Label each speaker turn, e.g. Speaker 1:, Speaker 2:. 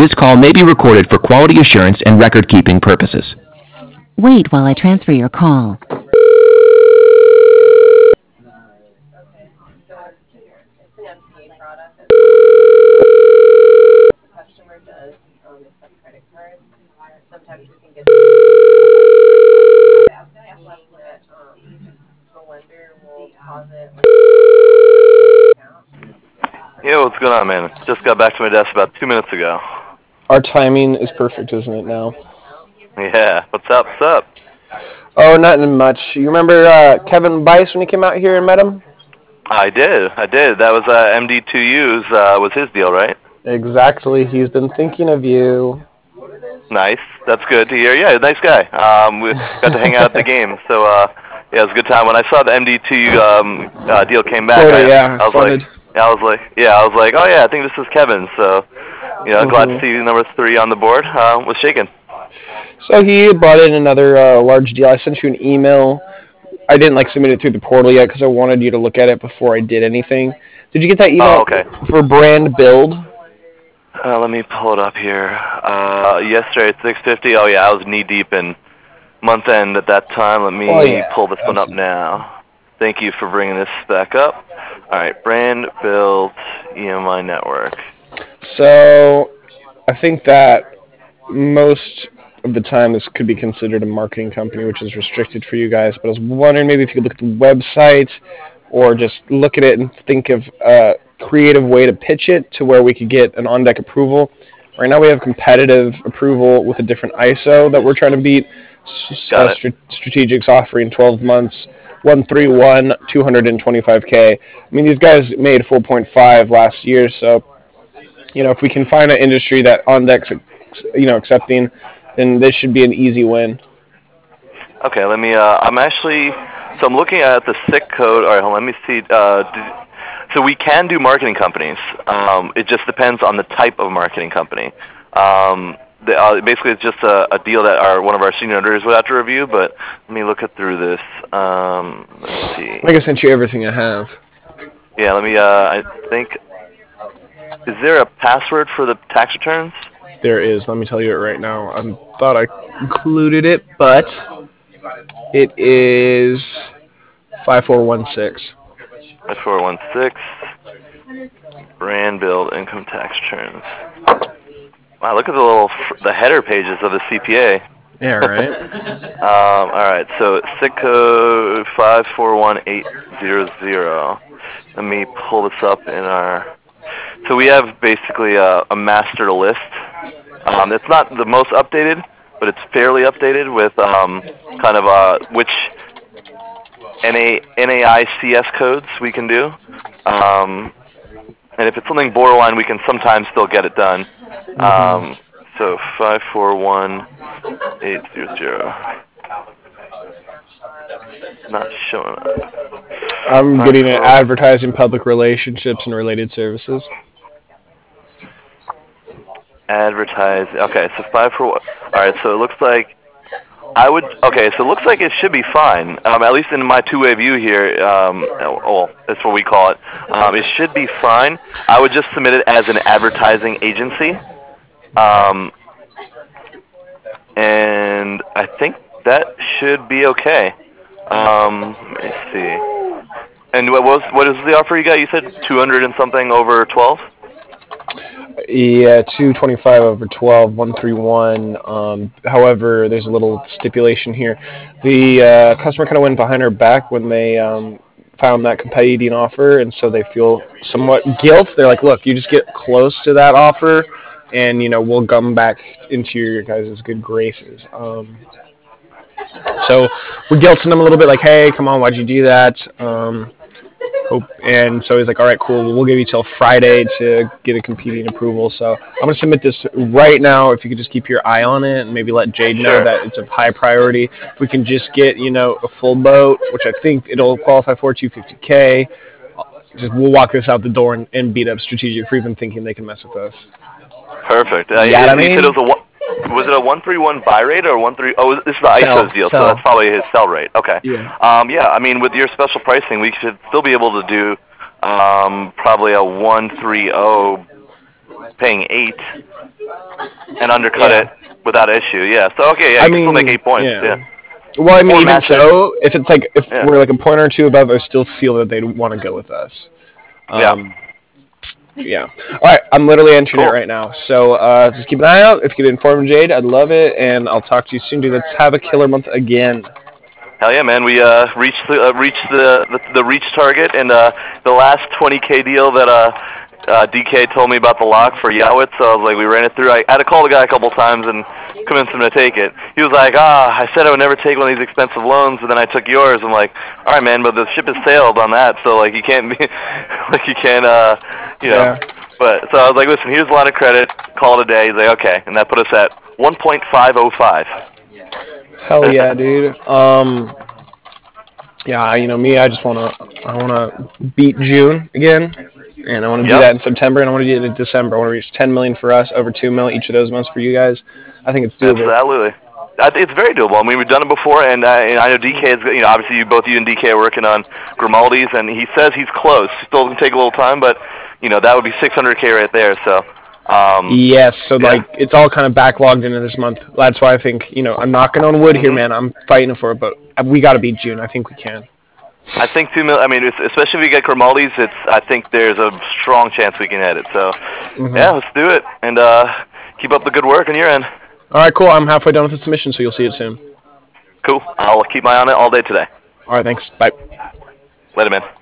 Speaker 1: This call may be recorded for quality assurance and record-keeping purposes.
Speaker 2: Wait while I transfer your call.
Speaker 3: Yo, what's going on, man? Just got back to my desk about 2 minutes ago.
Speaker 4: Our timing is perfect, isn't it now?
Speaker 3: Yeah, what's up? What's up?
Speaker 4: Oh, nothing much. You remember Kevin Bice when he came out here and met him?
Speaker 3: I did. That was MD2U's was his deal, right?
Speaker 4: Exactly. He's been thinking of you.
Speaker 3: Nice. That's good to hear. Yeah, nice guy. We got to hang out at the game, so yeah, it was a good time. When I saw the MD2U deal came back,
Speaker 4: Florida,
Speaker 3: I was like, oh yeah, I think this is Kevin. So, glad to see number 3 on the board. Was shaking.
Speaker 4: So he brought in another large deal. I sent you an email. I didn't submit it through the portal yet because I wanted you to look at it before I did anything. Did you get that email?
Speaker 3: Oh, okay.
Speaker 4: For brand build?
Speaker 3: Let me pull it up here. Yesterday at 6:50. Oh yeah, I was knee deep in month end at that time. Let me pull this one up now. Thank you for bringing this back up. All right, brand build EMI network.
Speaker 4: So I think that most of the time this could be considered a marketing company, which is restricted for you guys. But I was wondering maybe if you could look at the website or just look at it and think of a creative way to pitch it to where we could get an on-deck approval. Right now we have competitive approval with a different ISO that we're trying to beat. Strategic's offering 12 months, 131, 225K. I mean, these guys made 4.5 last year, so if we can find an industry that on-deck's accepting, then this should be an easy win.
Speaker 3: Okay, let me. I'm looking at the SIC code. All right, let me see. So we can do marketing companies. It just depends on the type of marketing company. Basically, it's just a deal that one of our senior editors would have to review. But let me look through this. Let's see.
Speaker 4: I think I sent you everything I have.
Speaker 3: Yeah, let me. I think. Is there a password for the tax returns?
Speaker 4: There is. Let me tell you it right now. I thought I included it, but it is 5416.
Speaker 3: 5416. Brand build income tax returns. Wow, look at the header pages of the CPA.
Speaker 4: Yeah, right.
Speaker 3: All right, so SIC code 541800. Let me pull this up in our. So we have basically a master list. It's not the most updated, but it's fairly updated with kind of which NAICS codes we can do. And if it's something borderline, we can sometimes still get it done. So 541800. Not showing up.
Speaker 4: I'm getting an advertising, public relationships, and related services.
Speaker 3: Advertise. Okay, so 54. All right, so it looks like Okay, so it looks like it should be fine. At least in my two-way view here. That's what we call it. It should be fine. I would just submit it as an advertising agency. And I think that should be okay. Let me see. And what is the offer you got? You said 200 and something over 12?
Speaker 4: Yeah, 225 over 12, 131. However, there's a little stipulation here. The customer kind of went behind her back when they found that competing offer, and so they feel somewhat guilt. They're like, look, you just get close to that offer, and we'll come back into your guys' good graces. So we're guilting them a little bit, like, hey, come on, why'd you do that? And so he's like, all right, cool. We'll give you till Friday to get a competing approval. So I'm going to submit this right now. If you could just keep your eye on it and maybe let Jade know that it's of high priority. If we can just get, a full boat, which I think it'll qualify for 250K, we'll walk this out the door and beat up Strategic for even thinking they can mess with us.
Speaker 3: Perfect.
Speaker 4: I mean?
Speaker 3: He said it was it a 131 buy rate or 13? Oh, this is the ISO's deal, so that's probably his sell rate. Okay.
Speaker 4: Yeah.
Speaker 3: I mean, with your special pricing, we should still be able to do probably a 130 paying 8 and undercut it without issue. Yeah. So okay, yeah, you can still make 8 points. Yeah.
Speaker 4: Well, I mean,
Speaker 3: Or
Speaker 4: even
Speaker 3: match it.
Speaker 4: so, if it's like if
Speaker 3: Yeah.
Speaker 4: we're like a point or two above, I still feel that they'd want to go with us. Yeah. All right, I'm literally entering
Speaker 3: Cool.
Speaker 4: it right now. So just keep an eye out. If you could inform Jade, I'd love it, and I'll talk to you soon, dude. Let's have a killer month again.
Speaker 3: Hell yeah, man! We reached the reach target, and the last 20K deal that DK told me about the lock for Yowit. So I was like, we ran it through. I had to call the guy a couple times and convince him to take it. He was like, I said I would never take one of these expensive loans, but then I took yours. I'm like, all right, man, but the ship has sailed on that, so like you can't be like you can't you know.
Speaker 4: Yeah.
Speaker 3: But so I was like, listen, here's a line of credit. Call it a day. He's like, okay, and that put us at 1.505.
Speaker 4: Hell yeah, dude. Yeah, you know me. I wanna beat June again, and I want to do
Speaker 3: Yep.
Speaker 4: that in September, and I want to do it in December. I want to reach 10 million for us, over 2 million each of those months for you guys. I think it's doable.
Speaker 3: Absolutely. It's very doable. I mean, we've done it before, and I know DK is, you know, obviously both you and DK are working on Grimaldi's, and he says he's close. Still going to take a little time, but, you know, that would be 600K right there, so.
Speaker 4: Yes, so
Speaker 3: yeah.
Speaker 4: like it's all kind of backlogged into this month. That's why I think, you know, I'm knocking on wood here, man. I'm fighting for it, but we got to beat June. I think we can.
Speaker 3: I think 2 million. I mean, especially if we get Grimaldi's, I think there's a strong chance we can hit it. So, yeah, let's do it and keep up the good work on your end.
Speaker 4: All right, cool. I'm halfway done with the submission, so you'll see it soon.
Speaker 3: Cool. I'll keep my eye on it all day today.
Speaker 4: All right, thanks. Bye.
Speaker 3: Later, man.